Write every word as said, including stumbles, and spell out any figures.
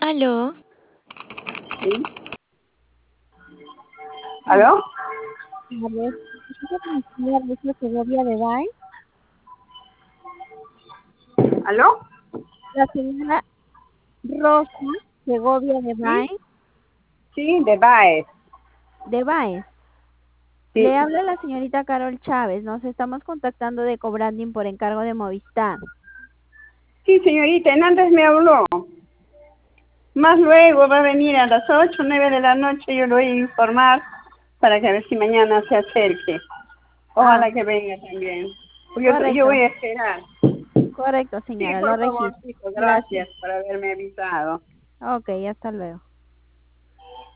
Aló, ¿Sí? ¿Aló? A ver, señora Rosa Segovia de Baez. ¿Aló? La señora Rosa Segovia de ¿Sí? Baez. Sí, de Baez. De Baez. Sí. Le habla la señorita Carol Chávez. Nos estamos contactando de Cobranding por encargo de Movistar. Sí, señorita, Hernández me habló. Más luego va a venir a las ocho, nueve de la noche, yo lo voy a informar para que a ver si mañana se acerque. Ah, Ojalá que venga también. Yo, yo correcto, voy a esperar. correcto, Sí, señora. Lo por favor, registro. chicos, Gracias. gracias por haberme avisado. Ok, hasta luego.